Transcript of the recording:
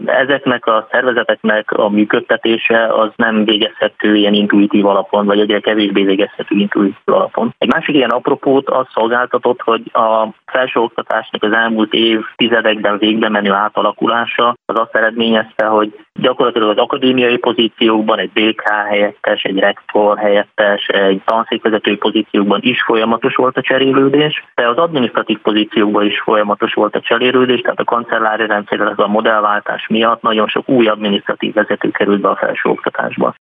ezeknek a szervezeteknek a működtetése az nem végezhető ilyen intuitív alapon, vagy egyre kevésbé végezhető intuitív alapon. Egy másik ilyen apropót az szolgáltatott, hogy a felsőoktatásnak az elmúlt évtizedekben végbe menő átalakulása az azt eredményezte, hogy gyakorlatilag az akadémiai pozíciókban egy DK helyettes, egy rektor helyettes, egy tanszékvezetői pozíciókban is folyamatos volt a cserélődés, de az adminisztratív pozíciókban is folyamatos volt a cserélődés, tehát a kancellári rendszer, a modellváltás miatt nagyon sok új adminisztratív vezető került be a felsőoktatásba.